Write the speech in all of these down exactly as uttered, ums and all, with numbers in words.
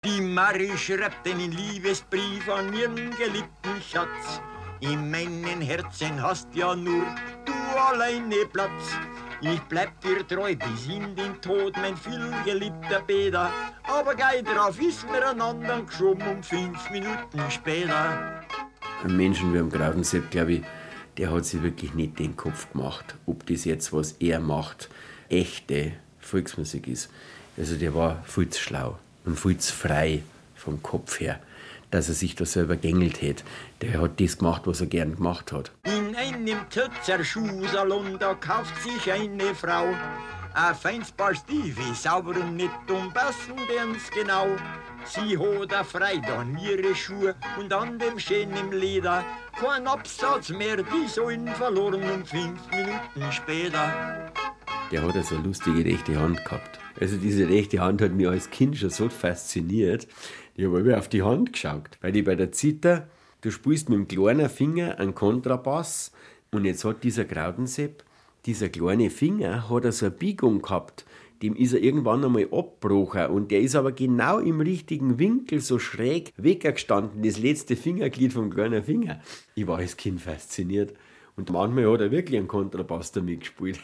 Die Marie schreibt einen Liebesbrief an ihren geliebten Schatz. In meinem Herzen hast ja nur du alleine Platz. Ich bleib dir treu bis in den Tod, mein vielgeliebter Peter. Aber gleich drauf ist mir einander geschoben um fünf Minuten später. Ein Menschen wie am Graudensepp, glaube ich, der hat sich wirklich nicht den Kopf gemacht, ob das jetzt, was er macht, echte Volksmusik ist. Also der war viel zu schlau und viel zu frei vom Kopf her, dass er sich da selber gängelt hätte. Der hat das gemacht, was er gern gemacht hat. In einem Tötzer Schuhsalon, da kauft sich eine Frau ein feines Paar Stiefel, sauber und nett und passen ganz genau. Sie hat eine Freude an ihre Schuhe und an dem schönen Leder. Kein Absatz mehr, die sollen verloren um fünf Minuten später. Der hat also eine lustige rechte Hand gehabt. Also diese rechte Hand hat mich als Kind schon so fasziniert. Ich habe immer auf die Hand geschaut. Weil die bei der Zither, du spielst mit dem kleinen Finger einen Kontrabass und jetzt hat dieser Graudensepp, dieser kleine Finger, hat er so eine Biegung gehabt. Dem ist er irgendwann einmal abgebrochen und der ist aber genau im richtigen Winkel so schräg weggestanden, das letzte Fingerglied vom kleinen Finger. Ich war als Kind fasziniert und manchmal hat er wirklich einen Kontrabass damit gespielt.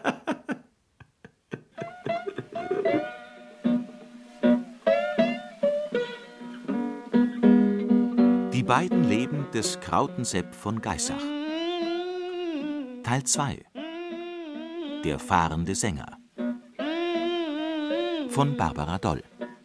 Die beiden Leben des Krautensepp von Geissach. Teil zwei. Der fahrende Sänger. Von Barbara Doll.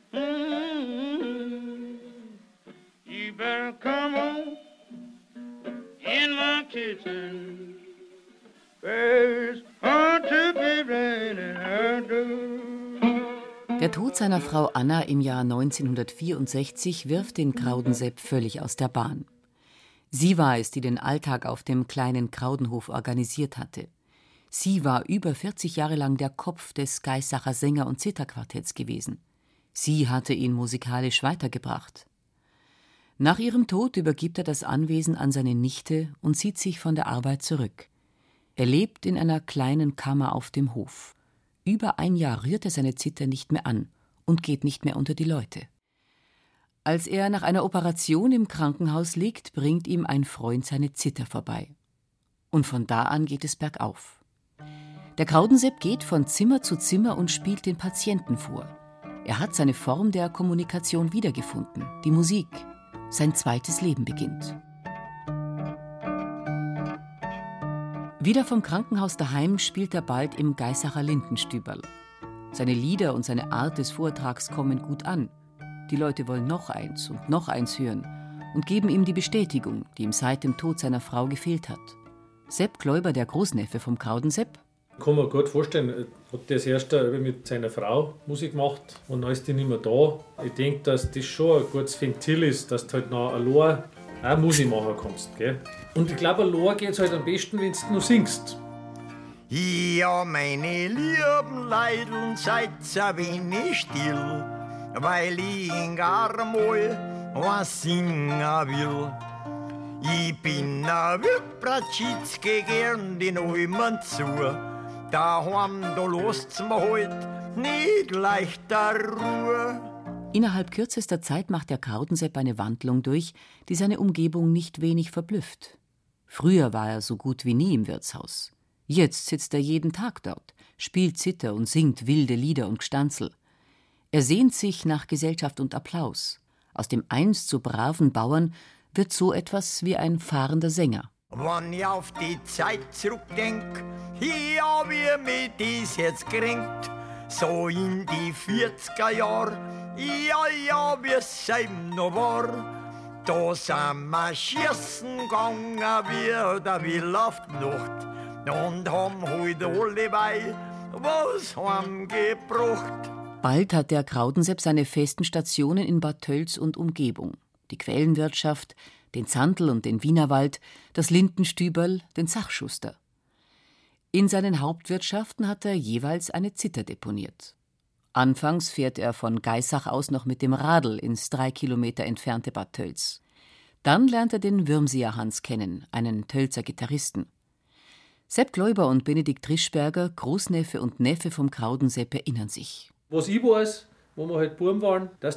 Der Tod seiner Frau Anna im Jahr neunzehnhundertvierundsechzig wirft den Kraudensepp völlig aus der Bahn. Sie war es, die den Alltag auf dem kleinen Kraudenhof organisiert hatte. Sie war über vierzig Jahre lang der Kopf des Geissacher Sänger- und Zitherquartetts gewesen. Sie hatte ihn musikalisch weitergebracht. Nach ihrem Tod übergibt er das Anwesen an seine Nichte und zieht sich von der Arbeit zurück. Er lebt in einer kleinen Kammer auf dem Hof. Über ein Jahr rührt er seine Zither nicht mehr an und geht nicht mehr unter die Leute. Als er nach einer Operation im Krankenhaus liegt, bringt ihm ein Freund seine Zither vorbei. Und von da an geht es bergauf. Der Kraudensepp geht von Zimmer zu Zimmer und spielt den Patienten vor. Er hat seine Form der Kommunikation wiedergefunden, die Musik. Sein zweites Leben beginnt. Wieder vom Krankenhaus daheim spielt er bald im Geissacher Lindenstüberl. Seine Lieder und seine Art des Vortrags kommen gut an. Die Leute wollen noch eins und noch eins hören und geben ihm die Bestätigung, die ihm seit dem Tod seiner Frau gefehlt hat. Sepp Gläuber, der Großneffe vom Kraudensepp: Ich kann mir gut vorstellen, hat das erst mit seiner Frau Musik gemacht und dann ist die nicht mehr da. Ich denke, dass das schon ein gutes Ventil ist, dass du halt noch allein auch Musik machen kannst. Gell? Und ich glaube, allein geht es halt am besten, wenn du nur singst. Ja, meine lieben Leidl, seid ein wenig still, weil ich gar mal was singen will. Ich bin a Wilpratschitske gern den Almen zu. Daheim, da lasst's mir halt nicht leichter Ruhe. Innerhalb kürzester Zeit macht der Kraudensepp eine Wandlung durch, die seine Umgebung nicht wenig verblüfft. Früher war er so gut wie nie im Wirtshaus. Jetzt sitzt er jeden Tag dort, spielt Zither und singt wilde Lieder und Gstanzl. Er sehnt sich nach Gesellschaft und Applaus. Aus dem einst so braven Bauern wird so etwas wie ein fahrender Sänger. Wenn ich auf die Zeit zurückdenk, ja, wie mich dies jetzt kränkt, so in die vierziger Jahre, ja, ja, wie es eben noch war, da sind wir schießen gegangen wie der Will auf die Nacht und haben halt alle bei was heimgebracht. Bald hat der Kraudensepp seine festen Stationen in Bad Tölz und Umgebung. Die Quellenwirtschaft, den Zandl und den Wienerwald, das Lindenstüberl, den Sachschuster. In seinen Hauptwirtschaften hat er jeweils eine Zither deponiert. Anfangs fährt er von Geissach aus noch mit dem Radl ins drei Kilometer entfernte Bad Tölz. Dann lernt er den Würmseer Hans kennen, einen Tölzer Gitarristen. Sepp Gläuber und Benedikt Trischberger, Großneffe und Neffe vom Kraudensepp, erinnern sich. Was ich weiß, wo wir halt Buben waren, dass der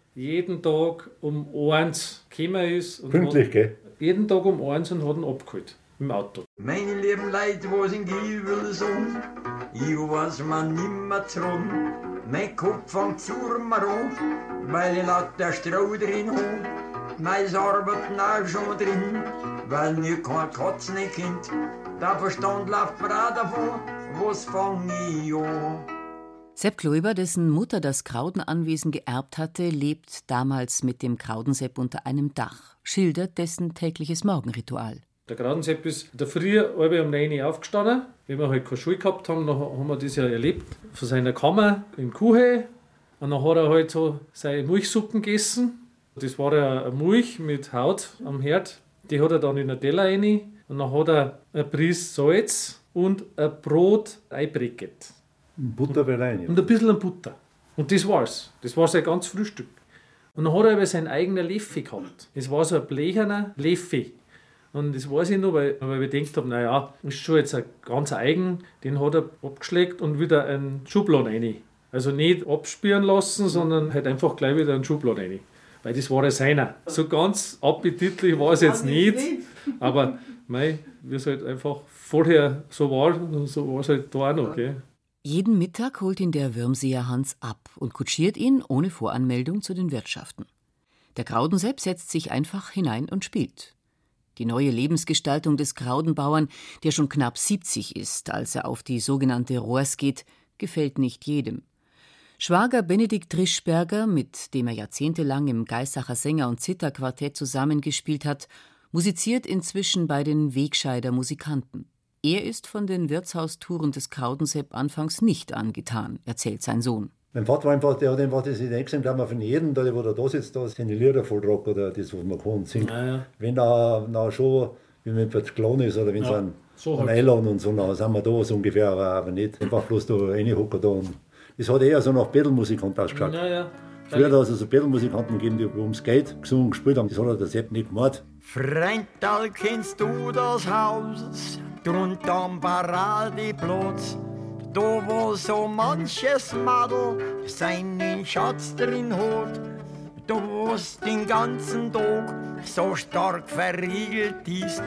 jeden Tag um eins gekommen ist. Und Pünktlich, hat, gell? jeden Tag um eins und hat ihn abgeholt. Im Auto. Meine lieben Leute, was in Giebel so, ich weiß mir nimmer dran. Mein Kopf fängt zu mir an, weil ich lauter Stroh drin hab. Mein Arbeit auch schon drin, weil mir kein Katzen kennt. Der Verstand läuft mir auch davon, was fang ich an? Sepp Gläuber, dessen Mutter das Kraudenanwesen geerbt hatte, lebt damals mit dem Kraudensepp unter einem Dach, schildert dessen tägliches Morgenritual. Der Kraudensepp ist in der Früh halb um neun Uhr aufgestanden. Wenn wir halt keine Schule gehabt haben, dann haben wir das ja erlebt. Von seiner Kammer in Kuhe. Und dann hat er halt so seine Milchsuppen gegessen. Das war ja eine Milch mit Haut am Herd. Die hat er dann in einen Teller rein. Und dann hat er ein Prise Salz und ein Brot einbreket. Butter bei rein. Und ein bisschen Butter. Und das war's. Das war sein ganzes Frühstück. Und dann hat er aber seinen eigenen Löffel gehabt. Es war so ein blecherner Löffel. Und das weiß ich noch, weil, weil ich gedacht habe, naja, das ist schon jetzt ein ganz eigen, den hat er abgeschleckt und wieder einen Schubladen rein. Also nicht abspüren lassen, sondern halt einfach gleich wieder einen Schubladen rein. Weil das war ja seiner. So ganz appetitlich war es jetzt nicht, aber mei, wie es halt einfach vorher so war, so war es halt da auch noch. Gell? Jeden Mittag holt ihn der Würmseer Hans ab und kutschiert ihn ohne Voranmeldung zu den Wirtschaften. Der Kraudensepp setzt sich einfach hinein und spielt. Die neue Lebensgestaltung des Kraudenbauern, der schon knapp siebzig ist, als er auf die sogenannte Rohrs geht, gefällt nicht jedem. Schwager Benedikt Trischberger, mit dem er jahrzehntelang im Gaisacher Sänger- und Zitherquartett zusammengespielt hat, musiziert inzwischen bei den Wegscheider Musikanten. Er ist von den Wirtshaustouren des Kraudensepp anfangs nicht angetan, erzählt sein Sohn. Mein Vater war einfach, der hat einfach das in Exemplar von jedem, da, wo er da sitzt, da seine Lieder vollrock oder das, was man kann und singt. Ja, ja. Wenn er na schon, wie man etwas klein ist oder wenn sie Ja, einen, so einen halt. einladen und so, dann sind wir da so ungefähr, aber, aber nicht einfach bloß da reinhocken da. Und das hat eher so nach Bettelmusikant ausgeschaut. Ja, ja. Früher hat es also Bettelmusikanten gegeben, die ums Geld gesungen und gespielt haben. Das hat er der Sepp nicht gemacht. Freundal, kennst du das Haus, drunter am Paradeplatz? Da wo so manches Madel seinen Schatz drin hat, da wo's den ganzen Tag so stark verriegelt ist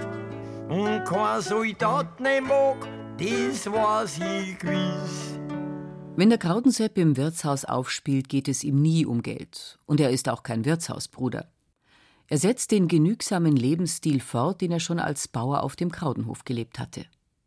und kein Soldat nicht mag, das weiß ich gewiss. Wenn der Kraudensepp im Wirtshaus aufspielt, geht es ihm nie um Geld. Und er ist auch kein Wirtshausbruder. Er setzt den genügsamen Lebensstil fort, den er schon als Bauer auf dem Kraudenhof gelebt hatte.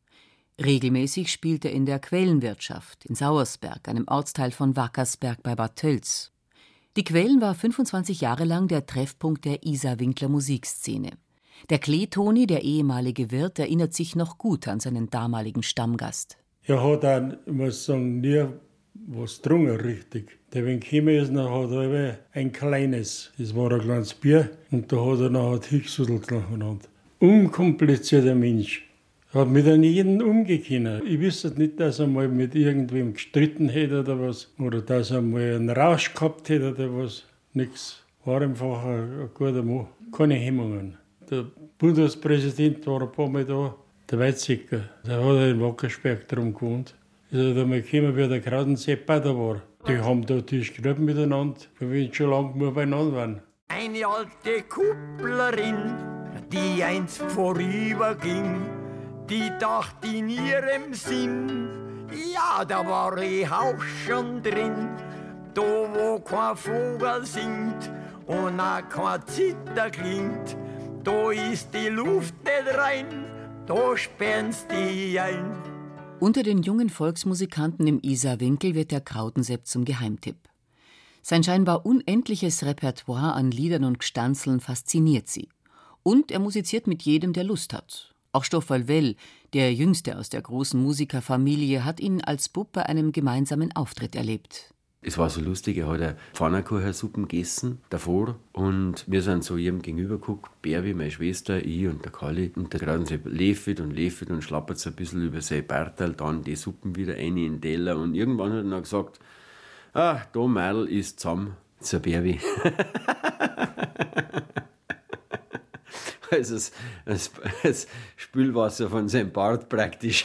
Regelmäßig spielt er in der Quellenwirtschaft in Sauersberg, einem Ortsteil von Wackersberg bei Bad Tölz. Die Quellen war fünfundzwanzig Jahre lang der Treffpunkt der Isar-Winkler Musikszene. Der Klee-Toni, der ehemalige Wirt, erinnert sich noch gut an seinen damaligen Stammgast. Er hat auch, ich muss sagen, nie was getrunken, richtig. Der, wenn gekommen ist, dann hat er immer ein kleines, das war ein kleines Bier, und da hat er nachher Hicksudel genannt. Unkomplizierter Mensch. Er hat mit jedem umgekommen. Ich wüsste nicht, dass er mal mit irgendwem gestritten hätte oder was, oder dass er mal einen Rausch gehabt hätte oder was. Nix. War einfach ein, ein guter Mann. Keine Hemmungen. Der Bundespräsident war ein paar Mal da. Der Weizsäcker, der hat in Wackersberg drum gewohnt. Ist er da mal gekommen, wie der Kraudensepp auch da war. Die haben da Tisch geredet miteinander, weil wir schon lange nur beieinander waren. Eine alte Kupplerin, die einst vorüberging, die dachte in ihrem Sinn, ja, da war ich auch schon drin. Da wo kein Vogel singt und auch kein Zither klingt, da ist die Luft nicht rein, da sperren's die ein. Unter den jungen Volksmusikanten im Isarwinkel wird der Kraudensepp zum Geheimtipp. Sein scheinbar unendliches Repertoire an Liedern und Gstanzeln fasziniert sie. Und er musiziert mit jedem, der Lust hat. Auch Stoffel Well, der jüngste aus der großen Musikerfamilie, hat ihn als Bub bei einem gemeinsamen Auftritt erlebt. Es war so lustig, er hat eine Pfannkuchensuppen gegessen davor und wir sind so jedem gegenüber geguckt, Berwi, meine Schwester, ich und der Kalli, und der Kraudensepp läfelt und läfelt und schlappert so ein bisschen über sein Bartal, dann die Suppen wieder rein in den Teller, und irgendwann hat er dann gesagt, ah, da Mädel ist zusammen zur Berwi. Also das, das, das Spülwasser von seinem Bart praktisch.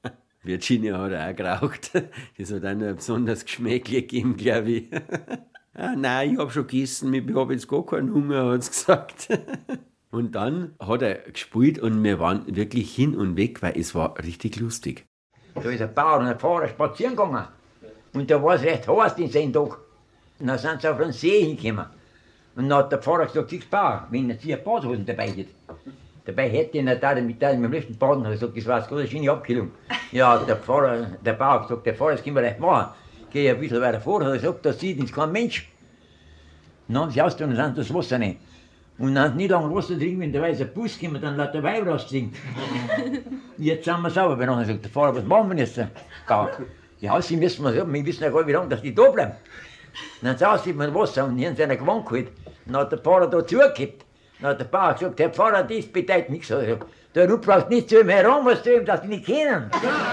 Virginia hat er auch geraucht. Das hat auch noch ein besonderes Geschmäckle gegeben, glaube ich. Ah, nein, ich hab schon gegessen, ich hab jetzt gar keinen Hunger, hat sie gesagt. Und dann hat er gespielt und wir waren wirklich hin und weg, weil es war richtig lustig. Da ist ein Bauer und ein Fahrer spazieren gegangen. Und da war es recht heiß den seinen Tag. Und dann sind sie auf den See hingekommen. Und dann hat der Pfarrer gesagt, siehst Bauer, wenn er sich eine Badhosen dabei hat. Dabei hätte ich ihn da mit dem letzten Baden gesagt, das war eine große schöne Abkühlung. Ja, der Pfarrer, der Bauer hat gesagt, der Pfarrer, das können wir leicht machen. Geh ein bisschen weiter vor, hat er gesagt, da sieht uns kein Mensch. Und dann haben sie ausgetan und sind das Wasser rein. Und dann haben sie nicht lange Wasser trinken, wenn der weiße Bus kommt, dann lässt der Weib rausziehen. Jetzt sind wir sauber. Wenn er sagt, der Pfarrer, was machen wir jetzt? Ja, sie müssen wir sagen, wir wissen ja gar nicht, wie lange dass die da bleiben. Dann saugt sie mit Wasser und hier haben sie einen Gewand geholt. Dann hat der Pfarrer da zugekippt. Dann hat der Bauer gesagt, Herr Pfarrer, das bedeutet nichts. Du brauchst nicht zu ihm heran, was zu ihm, dass die nicht kennen.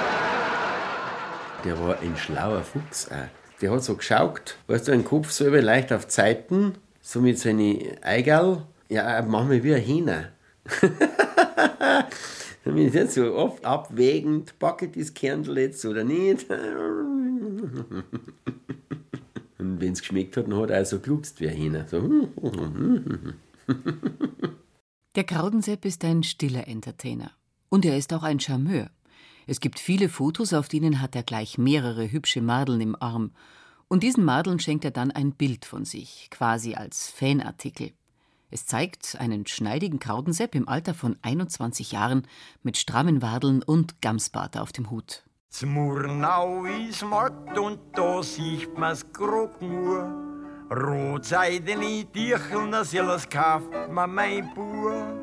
Der war ein schlauer Fuchs auch. Der hat so geschaut, weißt du, den Kopf so über leicht auf die Seiten, so mit seinen Eigerl. Ja, manchmal wie ein Hähner. Dann bin ich nicht so oft abwägend, packe ich das Kernl jetzt oder nicht. Und wenn es geschmeckt hat, dann hat er auch so glutzt wie ein Hähner. So. Der Kraudensepp ist ein stiller Entertainer. Und er ist auch ein Charmeur. Es gibt viele Fotos, auf denen hat er gleich mehrere hübsche Madeln im Arm. Und diesen Madeln schenkt er dann ein Bild von sich, quasi als Fanartikel. Es zeigt einen schneidigen Kraudensepp im Alter von einundzwanzig Jahren mit strammen Wadeln und Gamsbart auf dem Hut. Zmurnau ist Markt und da sieht man's grad nur. Rotseidene Tierchen, das alles kauft man mein Bub.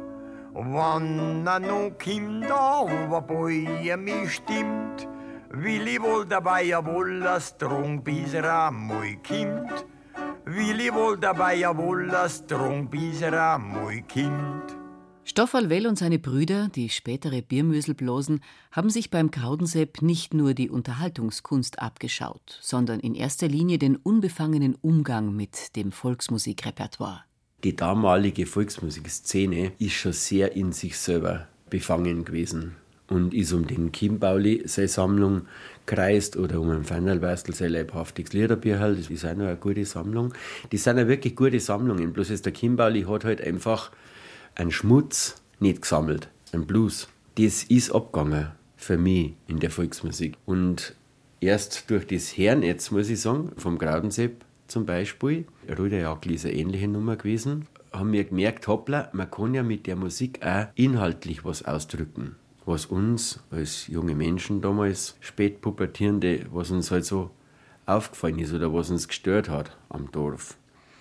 Wann er noch kommt, aber bei mich stimmt, will ich wohl dabei ja wohl das Drang, bis er einmal kommt. Will ich wohl dabei ja wohl das Drang, bis er einmal kommt. Stofferl Well und seine Brüder, die spätere Biermösel blosen, haben sich beim Kraudensepp nicht nur die Unterhaltungskunst abgeschaut, sondern in erster Linie den unbefangenen Umgang mit dem Volksmusikrepertoire. Die damalige Volksmusikszene ist schon sehr in sich selber befangen gewesen und ist um den Kimbauli seine Sammlung kreist oder um den Feinerlweißl sein leibhaftiges Liederbierhal. Das ist auch noch eine gute Sammlung. Das sind ja wirklich gute Sammlungen, bloß ist der Kimbauli hat halt einfach einen Schmutz nicht gesammelt, einen Blues. Das ist abgegangen für mich in der Volksmusik. Und erst durch das Herrnetz, muss ich sagen, vom Kraudensepp zum Beispiel, Ruderjagd ist eine ähnliche Nummer gewesen, haben wir gemerkt, hoppla, man kann ja mit der Musik auch inhaltlich was ausdrücken. Was uns als junge Menschen damals, Spätpubertierende, was uns halt so aufgefallen ist oder was uns gestört hat am Dorf.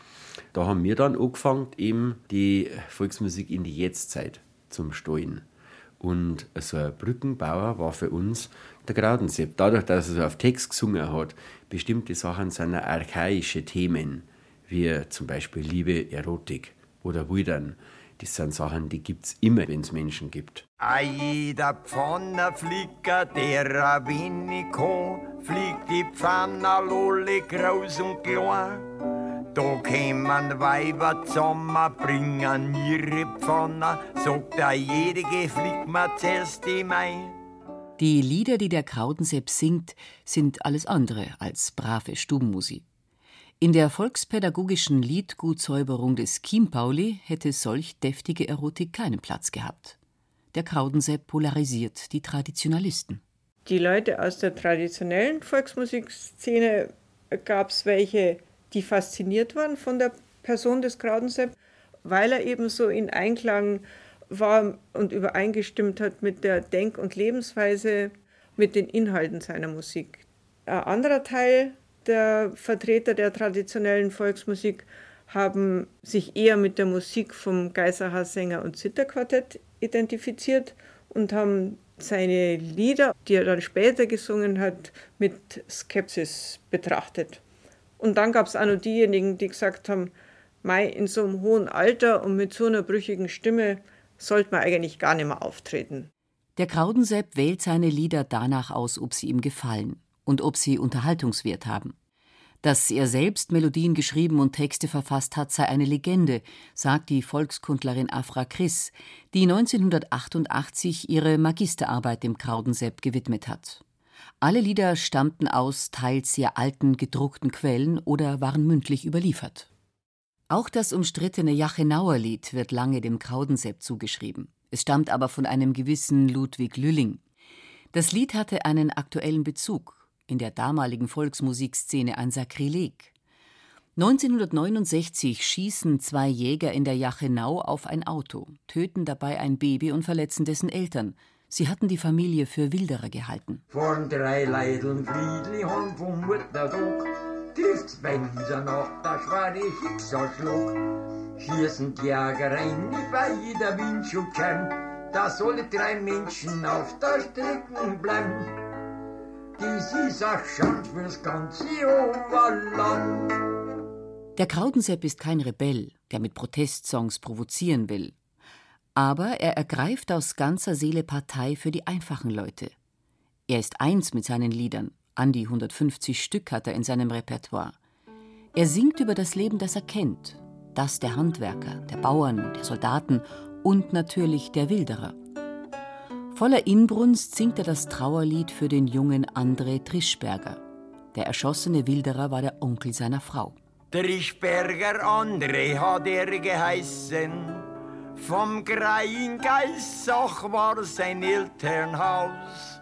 Da haben wir dann angefangen, eben die Volksmusik in die Jetztzeit zum Steuern. Und so ein Brückenbauer war für uns der Kraudensepp. Dadurch, dass er so auf Text gesungen hat, bestimmte Sachen sind archaische Themen, wie zum Beispiel Liebe, Erotik oder Wildern. Das sind Sachen, die gibt es immer, wenn es Menschen gibt. A jeder Pfannerflicker, der ein wenig kann, fliegt die Pfanne lolle groß und klein. Da kämen Weiber zusammen, bringen ihre Pfanne, sagt der jedige, fliegt mir zuerst die Mai. Die Lieder, die der Kraudensepp singt, sind alles andere als brave Stubenmusik. In der volkspädagogischen Liedgutsäuberung des Chimpauli hätte solch deftige Erotik keinen Platz gehabt. Der Kraudensepp polarisiert die Traditionalisten. Die Leute aus der traditionellen Volksmusikszene gab es welche, die fasziniert waren von der Person des Kraudensepp, weil er eben so in Einklang war und übereingestimmt hat mit der Denk- und Lebensweise, mit den Inhalten seiner Musik. Ein anderer Teil der Vertreter der traditionellen Volksmusik haben sich eher mit der Musik vom Geisacher Sänger- und Zitherquartett identifiziert und haben seine Lieder, die er dann später gesungen hat, mit Skepsis betrachtet. Und dann gab es auch noch diejenigen, die gesagt haben, Mei, in so einem hohen Alter und mit so einer brüchigen Stimme sollte man eigentlich gar nicht mehr auftreten. Der Kraudensepp wählt seine Lieder danach aus, ob sie ihm gefallen und ob sie Unterhaltungswert haben. Dass er selbst Melodien geschrieben und Texte verfasst hat, sei eine Legende, sagt die Volkskundlerin Afra Chris, die neunzehnhundertachtundachtzig ihre Magisterarbeit dem Kraudensepp gewidmet hat. Alle Lieder stammten aus teils sehr alten, gedruckten Quellen oder waren mündlich überliefert. Auch das umstrittene Jachenauer Lied wird lange dem Kraudensepp zugeschrieben. Es stammt aber von einem gewissen Ludwig Lülling. Das Lied hatte einen aktuellen Bezug, in der damaligen Volksmusikszene ein Sakrileg. neunzehnhundertneunundsechzig schießen zwei Jäger in der Jachenau auf ein Auto, töten dabei ein Baby und verletzen dessen Eltern. Sie hatten die Familie für Wilderer gehalten. Vorn drei Leideln Friedli haben vom Muttertag, trifft's bei dieser Nacht der schwere Schicksalsschlag. Schießen die Jäger rein bei jeder Windschutzscheibe, dass alle drei Menschen auf der Strecke bleiben. Das ist ein Schand fürs ganze Oberland. Der Kraudensepp ist kein Rebell, der mit Protestsongs provozieren will. Aber er ergreift aus ganzer Seele Partei für die einfachen Leute. Er ist eins mit seinen Liedern. An die hundertfünfzig Stück hat er in seinem Repertoire. Er singt über das Leben, das er kennt. Das der Handwerker, der Bauern, der Soldaten und natürlich der Wilderer. Voller Inbrunst singt er das Trauerlied für den jungen André Trischberger. Der erschossene Wilderer war der Onkel seiner Frau. Trischberger André hat er geheißen. Vom Grein Geissach war sein Elternhaus.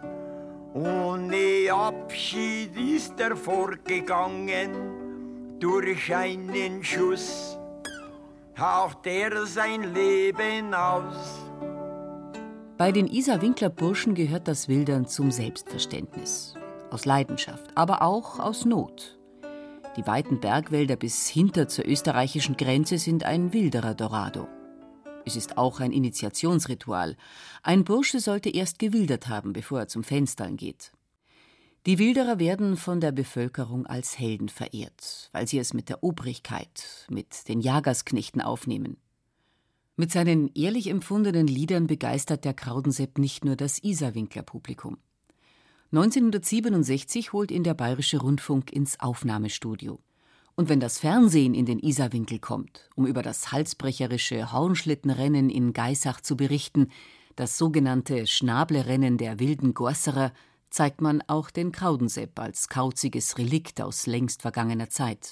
Ohne Abschied ist er fortgegangen. Durch einen Schuss haucht er sein Leben aus. Bei den Isar-Winkler Burschen gehört das Wildern zum Selbstverständnis. Aus Leidenschaft, aber auch aus Not. Die weiten Bergwälder bis hinter zur österreichischen Grenze sind ein Wilderer-Dorado. Es ist auch ein Initiationsritual. Ein Bursche sollte erst gewildert haben, bevor er zum Fenstern geht. Die Wilderer werden von der Bevölkerung als Helden verehrt, weil sie es mit der Obrigkeit, mit den Jagersknechten aufnehmen. Mit seinen ehrlich empfundenen Liedern begeistert der Kraudensepp nicht nur das Isar-Winkler-Publikum. neunzehnhundertsiebenundsechzig holt ihn der Bayerische Rundfunk ins Aufnahmestudio. Und wenn das Fernsehen in den Isarwinkel kommt, um über das halsbrecherische Hornschlittenrennen in Geissach zu berichten, das sogenannte Schnablerennen der wilden Gorserer, zeigt man auch den Kraudensepp als kauziges Relikt aus längst vergangener Zeit.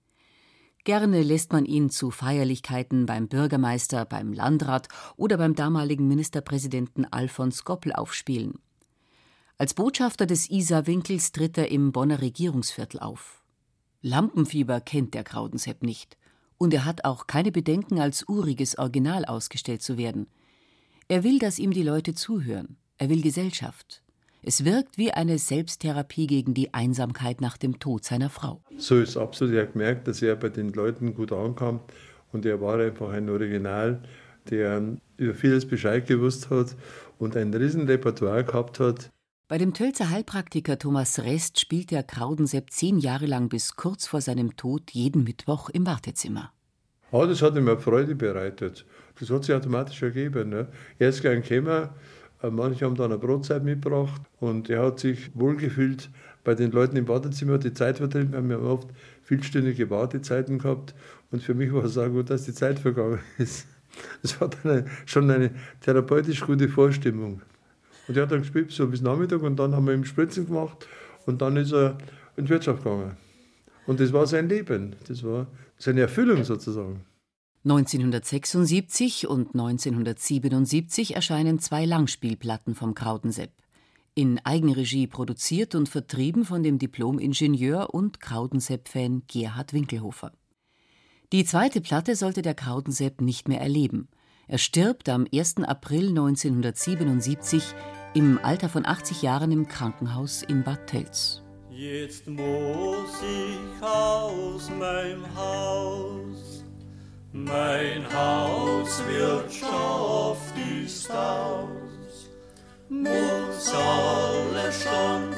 Gerne lässt man ihn zu Feierlichkeiten beim Bürgermeister, beim Landrat oder beim damaligen Ministerpräsidenten Alfons Goppel aufspielen. Als Botschafter des Isarwinkels tritt er im Bonner Regierungsviertel auf. Lampenfieber kennt der Kraudensepp nicht. Und er hat auch keine Bedenken, als uriges Original ausgestellt zu werden. Er will, dass ihm die Leute zuhören. Er will Gesellschaft. Es wirkt wie eine Selbsttherapie gegen die Einsamkeit nach dem Tod seiner Frau. So ist absolut. Er hat gemerkt, dass er bei den Leuten gut ankam. Und er war einfach ein Original, der über vieles Bescheid gewusst hat und ein riesen Repertoire gehabt hat. Bei dem Tölzer Heilpraktiker Thomas Rest spielt der Kraudensepp zehn Jahre lang bis kurz vor seinem Tod jeden Mittwoch im Wartezimmer. Ah, das hat ihm eine Freude bereitet. Das hat sich automatisch ergeben. Ne? Er ist gern gekommen, manche haben dann eine Brotzeit mitgebracht und er hat sich wohlgefühlt bei den Leuten im Wartezimmer, die Zeit vertrieben. Wir haben oft vielstündige Wartezeiten gehabt und für mich war es auch gut, dass die Zeit vergangen ist. Das war dann eine, schon eine therapeutisch gute Vorstimmung. Und er hat dann gespielt so bis Nachmittag und dann haben wir ihm Spritzen gemacht und dann ist er in die Wirtschaft gegangen. Und das war sein Leben, das war seine Erfüllung sozusagen. neunzehnhundertsechsundsiebzig und neunzehnhundertsiebenundsiebzig erscheinen zwei Langspielplatten vom Kraudensepp. In Eigenregie produziert und vertrieben von dem Diplom-Ingenieur und Kraudensepp-Fan Gerhard Winkelhofer. Die zweite Platte sollte der Kraudensepp nicht mehr erleben. Er stirbt am ersten April neunzehnhundertsiebenundsiebzig im Alter von achtzig Jahren im Krankenhaus in Bad Tölz. Jetzt muss ich aus meinem Haus, mein Haus wird oft ist aus, muss alles schon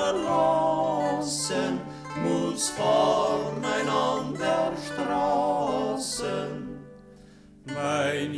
verlassen, muss voneinander Straßen. Mein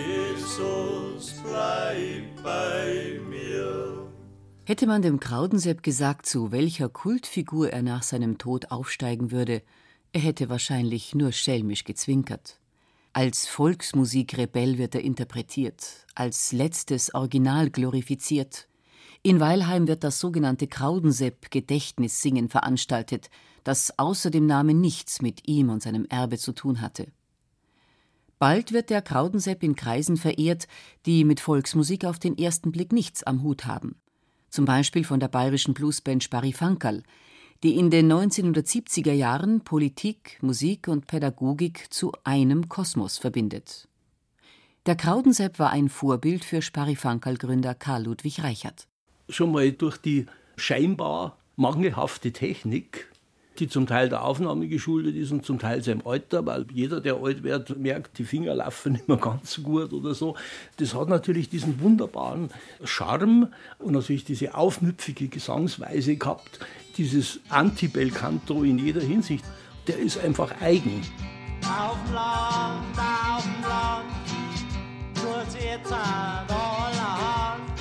Jesus, bleib bei mir. Hätte man dem Kraudensepp gesagt, zu welcher Kultfigur er nach seinem Tod aufsteigen würde, er hätte wahrscheinlich nur schelmisch gezwinkert. Als Volksmusikrebell wird er interpretiert, als letztes Original glorifiziert. In Weilheim wird das sogenannte Kraudensepp-Gedächtnissingen veranstaltet, das außer dem Namen nichts mit ihm und seinem Erbe zu tun hatte. Bald wird der Kraudensepp in Kreisen verehrt, die mit Volksmusik auf den ersten Blick nichts am Hut haben. Zum Beispiel von der bayerischen Bluesband Sparifankerl, die in den neunzehnhundertsiebziger Jahren Politik, Musik und Pädagogik zu einem Kosmos verbindet. Der Kraudensepp war ein Vorbild für Sparifankerl-Gründer Karl Ludwig Reichert. Schon mal durch die scheinbar mangelhafte Technik, die zum Teil der Aufnahme geschuldet ist und zum Teil seinem Alter, weil jeder, der alt wird, merkt, die Finger laufen nicht mehr ganz so gut oder so. Das hat natürlich diesen wunderbaren Charme und natürlich diese aufmüpfige Gesangsweise gehabt, dieses Anti-Bel-Canto in jeder Hinsicht. Der ist einfach eigen. Auf dem Land, auf dem Land, tut's jetzt an aller Hand,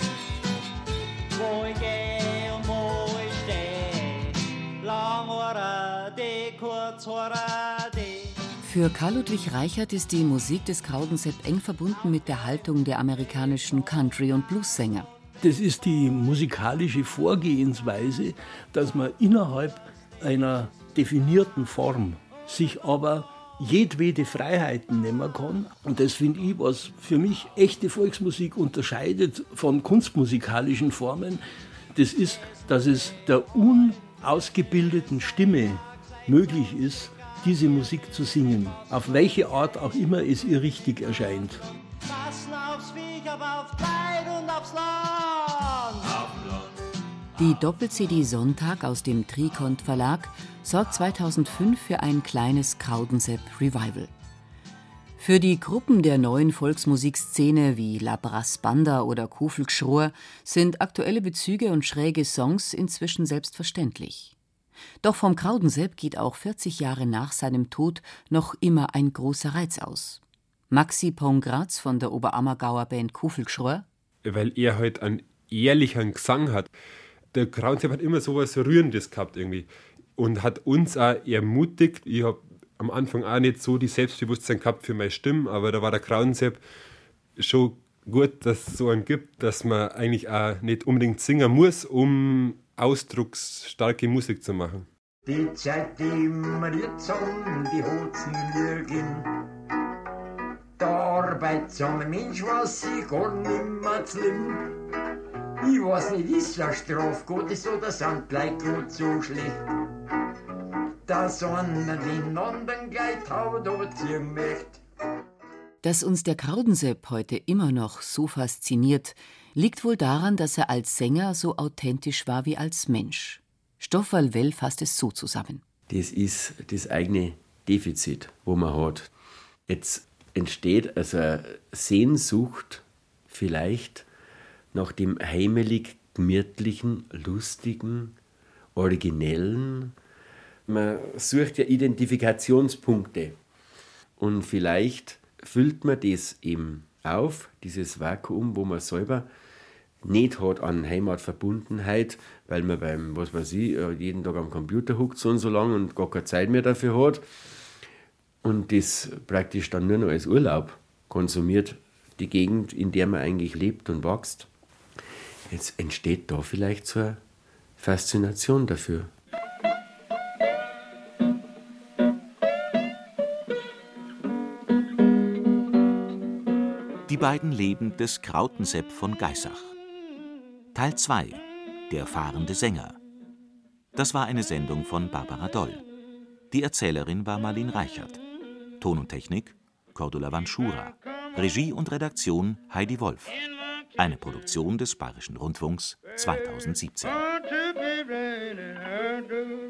wo ich geh und wo ich steh, lang oder die, kurz oder die. Für Karl Ludwig Reichert ist die Musik des Kraudensepp eng verbunden mit der Haltung der amerikanischen Country- und Blues-Sänger. Das ist die musikalische Vorgehensweise, dass man innerhalb einer definierten Form sich aber jedwede Freiheiten nehmen kann. Und das finde ich, was für mich echte Volksmusik unterscheidet von kunstmusikalischen Formen. Das ist, dass es der unausgebildeten Stimme möglich ist, diese Musik zu singen, auf welche Art auch immer es ihr richtig erscheint. Passen aufs Viech, aber auf Kleid und aufs Land. Die Doppel-C D Sonntag aus dem Trikont Verlag sorgt zweitausendfünf für ein kleines Kraudensepp-Revival. Für die Gruppen der neuen Volksmusikszene wie La Brass Banda oder Kofel-Gschror sind aktuelle Bezüge und schräge Songs inzwischen selbstverständlich. Doch vom Kraudensepp geht auch vierzig Jahre nach seinem Tod noch immer ein großer Reiz aus. Maxi Pongratz von der Oberammergauer Band Kofel-Gschror: Weil er halt einen ehrlichen Gesang hat. Der Kraudensepp hat immer so was Rührendes gehabt irgendwie und hat uns auch ermutigt. Ich habe am Anfang auch nicht so die Selbstbewusstsein gehabt für meine Stimme, aber da war der Kraudensepp schon gut, dass es so einen gibt, dass man eigentlich auch nicht unbedingt singen muss, um ausdrucksstarke Musik zu machen. Die Zeit, die immer jetzt um die Hotzen liegen, da arbeitet so ein Mensch, was ich gar nimmer schlimm. Ich weiß nicht, ist eine Strafe Gottes oder sind gleich gut so schlecht, dass einer den anderen gleich taut oder ziehen möchte. Dass uns der Kraudensepp heute immer noch so fasziniert, liegt wohl daran, dass er als Sänger so authentisch war wie als Mensch. Stoffel Well fasst es so zusammen. Das ist das eigene Defizit, wo man hat. Jetzt entsteht also eine Sehnsucht vielleicht nach dem heimelig gemütlichen, lustigen, originellen. Man sucht ja Identifikationspunkte und vielleicht füllt man das eben auf, dieses Vakuum, wo man selber nicht hat an Heimatverbundenheit, weil man beim, was weiß ich, jeden Tag am Computer huckt so und so lang und gar keine Zeit mehr dafür hat und das praktisch dann nur noch als Urlaub konsumiert, die Gegend, in der man eigentlich lebt und wächst. Jetzt entsteht da vielleicht so eine Faszination dafür. Die beiden Leben des Krautensepp von Geissach. Teil zwei. Der fahrende Sänger. Das war eine Sendung von Barbara Doll. Die Erzählerin war Marlene Reichert. Ton und Technik Cordula Vanschura. Regie und Redaktion Heidi Wolf. Eine Produktion des Bayerischen Rundfunks zweitausendsiebzehn.